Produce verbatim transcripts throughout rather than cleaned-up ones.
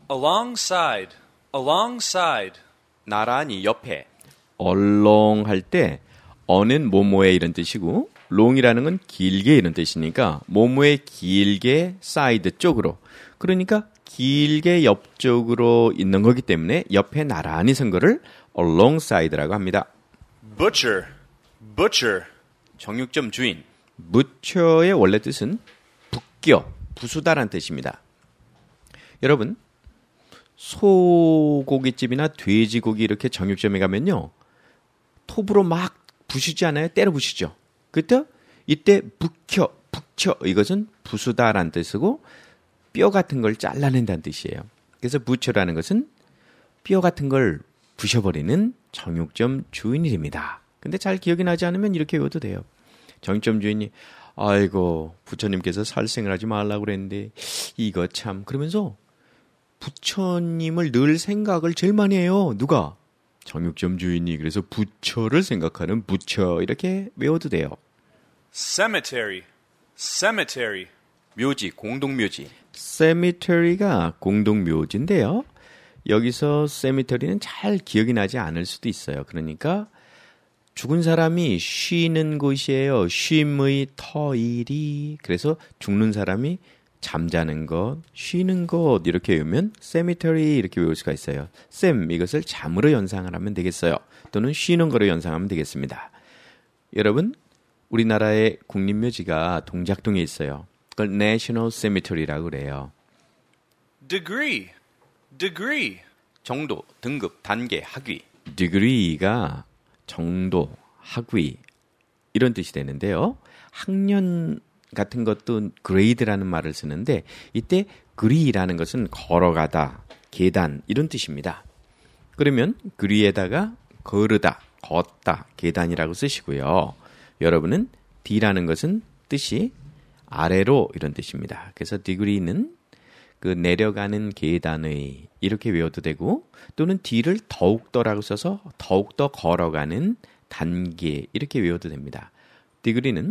alongside, alongside. 나란히 옆에. along 할 때 어는 뭐뭐에 이런 뜻이고 long이라는 건 길게 이런 뜻이니까 뭐뭐에 길게 side 쪽으로. 그러니까 길게 옆쪽으로 있는 거기 때문에 옆에 나란히 선 거를 alongside라고 합니다. Butcher, butcher. 정육점 주인. butcher의 원래 뜻은 붓겨, 부수다라는 뜻입니다. 여러분, 소고기집이나 돼지고기 이렇게 정육점에 가면요. 톱으로 막 부수지 않아요? 때려 부수죠. 그때 이때 붓혀, 붓혀 이것은 부수다라는 뜻이고 뼈 같은 걸 잘라낸다는 뜻이에요. 그래서 butcher라는 것은 뼈 같은 걸 부셔버리는 정육점 주인이 됩니다. 근데 잘 기억이 나지 않으면 이렇게 외워도 돼요. 정육점 주인이 아이고 부처님께서 살생을 하지 말라고 그랬는데 이거 참 그러면서 부처님을 늘 생각을 제일 많이 해요. 누가? 정육점 주인이. 그래서 부처를 생각하는 부처 이렇게 외워도 돼요. Cemetery, cemetery. 묘지, 공동묘지. cemetery가 공동묘지인데요. 여기서 cemetery는 잘 기억이 나지 않을 수도 있어요. 그러니까 죽은 사람이 쉬는 곳이에요. 쉼의 터일이. 그래서 죽는 사람이 잠자는 것, 쉬는 곳 이렇게 외우면 cemetery 이렇게 외울 수가 있어요. 셈 이것을 잠으로 연상을 하면 되겠어요. 또는 쉬는 거로 연상하면 되겠습니다. 여러분, 우리나라의 국립묘지가 동작동에 있어요. 그걸 National Cemetery라고 그래요. Degree, degree. 정도, 등급, 단계, 학위. degree가 정도, 학위 이런 뜻이 되는데요. 학년 같은 것도 grade라는 말을 쓰는데 이때 gree라는 것은 걸어가다, 계단 이런 뜻입니다. 그러면 gree에다가 걸으다, 걷다, 계단이라고 쓰시고요. 여러분은 D라는 것은 뜻이 아래로 이런 뜻입니다. 그래서 degree는 그 내려가는 계단의 이렇게 외워도 되고 또는 D를 더욱더라고 써서 더욱더 걸어가는 단계 이렇게 외워도 됩니다. degree는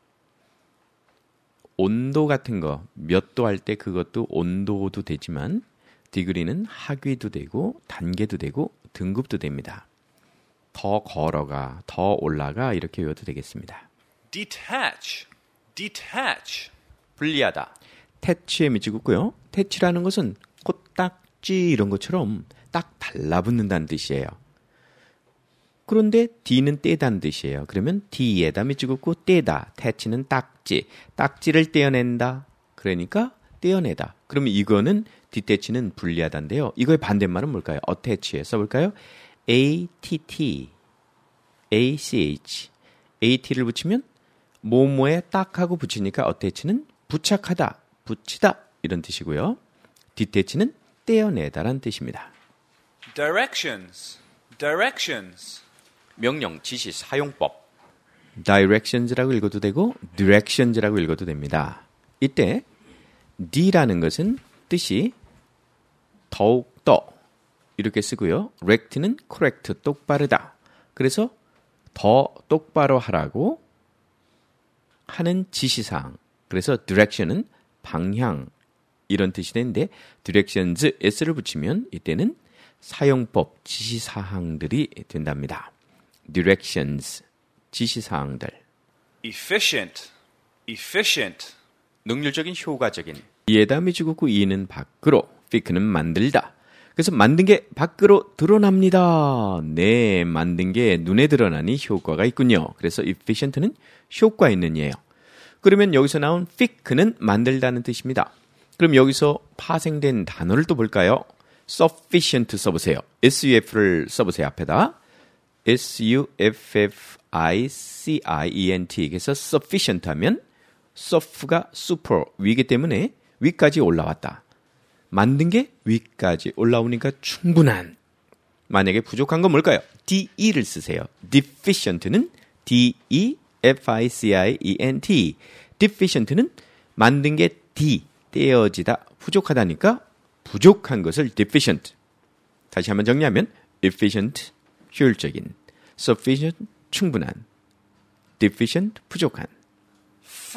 온도 같은 거 몇 도 할 때 그것도 온도도 되지만 degree는 학위도 되고 단계도 되고 등급도 됩니다. 더 걸어가, 더 올라가 이렇게 외워도 되겠습니다. Detach, detach. 분리하다. 태치에 밑줄 긋고요. 태치라는 것은 코딱지 이런 것처럼 딱 달라붙는다는 뜻이에요. 그런데 D는 떼다는 뜻이에요. 그러면 D에다 밑줄 긋고 떼다. 태치는 딱지. 딱지를 떼어낸다. 그러니까 떼어내다. 그러면 이거는 디태치는 분리하다인데요. 이거의 반대말은 뭘까요? 어태치에 써볼까요? A-T-T, A-C-H. A-T를 붙이면 뭐뭐에 딱 하고 붙이니까 어태치는 부착하다, 붙이다 이런 뜻이고요. 디태치는 떼어내다라는 뜻입니다. Directions, directions. 명령, 지시, 사용법. directions라고 읽어도 되고 directions라고 읽어도 됩니다. 이때 D라는 것은 뜻이 더욱더 이렇게 쓰고요. rect는 correct, 똑바르다. 그래서 더 똑바로 하라고 하는 지시사항. 그래서 direction은 방향 이런 뜻이 되는데 directions, s를 붙이면 이때는 사용법, 지시사항들이 된답니다. directions, 지시사항들. Efficient, efficient. 능률적인, 효과적인. 이에다 밑줄 긋고 이는 밖으로, fic는 만들다. 그래서 만든 게 밖으로 드러납니다. 네, 만든 게 눈에 드러나니 효과가 있군요. 그래서 efficient는 효과 있는 이에요. 그러면 여기서 나온 fic는 만들다는 뜻입니다. 그럼 여기서 파생된 단어를 또 볼까요? sufficient 써보세요. suf를 써보세요. 앞에다. S-U-F-F-I-C-I-E-N-T. 그래서 sufficient 하면 suff가 super, 위기 때문에 위까지 올라왔다. 만든 게 위까지 올라오니까 충분한. 만약에 부족한 건 뭘까요? de를 쓰세요. deficient는 D-E-F-I-C-I-E-N-T. deficient는 만든 게 D, 떼어지다, 부족하다니까 부족한 것을 deficient. 다시 한번 정리하면 efficient, 효율적인, sufficient, 충분한, deficient, 부족한.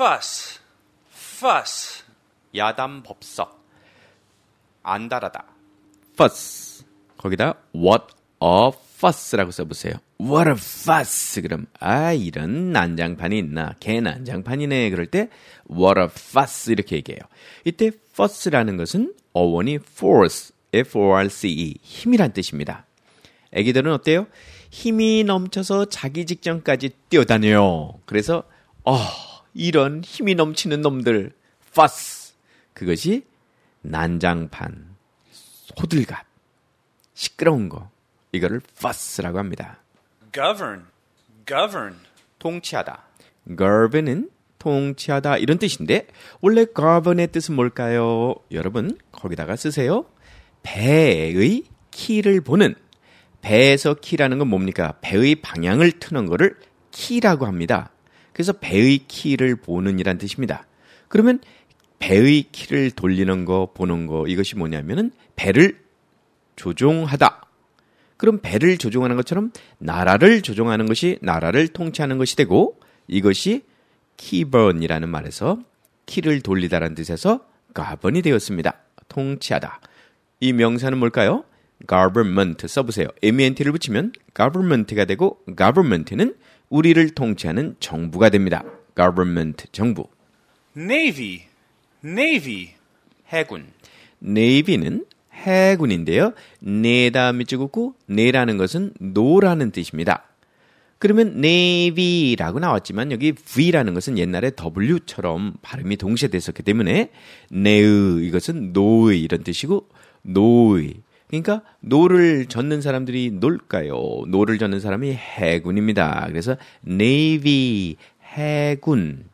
Fuss, fuss. 야단법석, 안달하다, fuss. 거기다 what a fuss라고 써보세요. What a fuss. 그럼 아 이런 난장판이 있나? 개 난장판이네. 그럴 때 what a fuss 이렇게 얘기해요. 이때 fuss라는 것은 어원이 force, F O R C E, 힘이란 뜻입니다. 애기들은 어때요? 힘이 넘쳐서 자기 직전까지 뛰어다녀요. 그래서 어, 이런 힘이 넘치는 놈들 fuss. 그것이 난장판, 호들갑, 시끄러운 거. 이거를 fuss라고 합니다. govern, govern, 통치하다. govern은 통치하다 이런 뜻인데 원래 govern의 뜻은 뭘까요? 여러분 거기다가 쓰세요. 배의 키를 보는. 배에서 키라는 건 뭡니까? 배의 방향을 트는 거를 키라고 합니다. 그래서 배의 키를 보는 이란 뜻입니다. 그러면 배의 키를 돌리는 거, 보는 거 이것이 뭐냐면은 배를 조종하다. 그럼 배를 조종하는 것처럼 나라를 조종하는 것이 나라를 통치하는 것이 되고 이것이 govern이라는 말에서 키를 돌리다라는 뜻에서 govern이 되었습니다. 통치하다. 이 명사는 뭘까요? government 써보세요. ment를 붙이면 government가 되고 government는 우리를 통치하는 정부가 됩니다. government, 정부. navy, navy, 해군. navy는 해군인데요. 네다 밑줄 긋고 네라는 것은 노라는 뜻입니다. 그러면 navy라고 나왔지만 여기 v라는 것은 옛날에 w처럼 발음이 동시에 됐었기 때문에 네의 이것은 노의 이런 뜻이고 노의. 그러니까 노를 젓는 사람들이 놀까요? 노를 젓는 사람이 해군입니다. 그래서 navy 해군.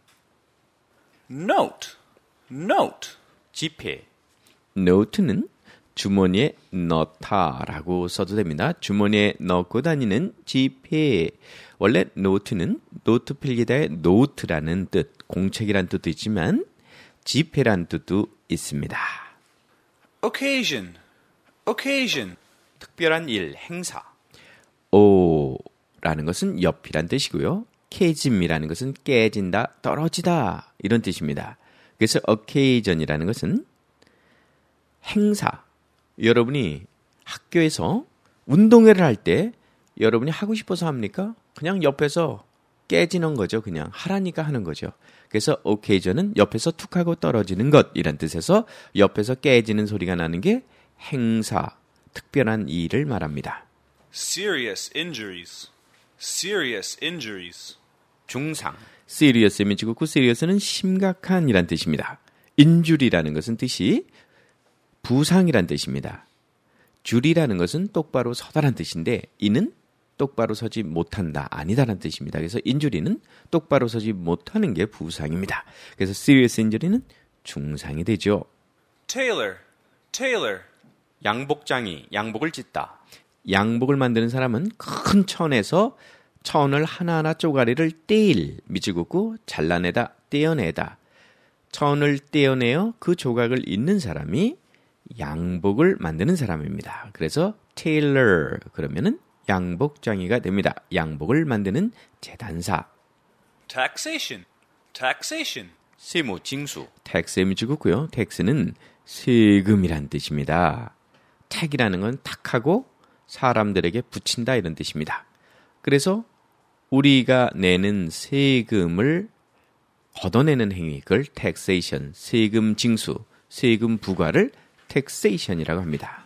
note, note, 지폐. note는 주머니에 넣다라고 써도 됩니다. 주머니에 넣고 다니는 지폐. 원래 노트는 노트 필기다의 노트라는 뜻, 공책이란 뜻도 있지만 지폐란 뜻도 있습니다. occasion, occasion, 특별한 일, 행사. 오라는 것은 옆이란 뜻이고요. 깨짐이라는 것은 깨진다, 떨어지다 이런 뜻입니다. 그래서 occasion이라는 것은 행사. 여러분이 학교에서 운동회를 할 때 여러분이 하고 싶어서 합니까? 그냥 옆에서 깨지는 거죠. 그냥 하라니까 하는 거죠. 그래서 occasion은 옆에서 툭 하고 떨어지는 것이란 뜻에서 옆에서 깨지는 소리가 나는 게 행사, 특별한 일을 말합니다. serious injuries, serious injuries, 중상. serious 밑줄 긋고 serious는 심각한 이란 뜻입니다. injury라는 것은 뜻이 부상이란 뜻입니다. 줄이라는 것은 똑바로 서다란 뜻인데 이는 똑바로 서지 못한다, 아니다라는 뜻입니다. 그래서 인주리는 똑바로 서지 못하는 게 부상입니다. 그래서 serious injury는 중상이 되죠. tailor, tailor, 양복장이, 양복을 찢다. 양복을 만드는 사람은 큰 천에서 천을 하나하나 쪼가리를 떼일, 밑줄 긋고 잘라내다, 떼어내다. 천을 떼어내어 그 조각을 잇는 사람이 양복을 만드는 사람입니다. 그래서 tailor 그러면은 양복장이가 됩니다. 양복을 만드는 재단사. taxation, taxation, 세무, 징수. tax에 밑줄 긋고요. tax는 세금이란 뜻입니다. 택이라는 건 탁하고 사람들에게 붙인다 이런 뜻입니다. 그래서 우리가 내는 세금을 걷어내는 행위, 그걸 taxation, 세금 징수, 세금 부과를 taxation이라고 합니다.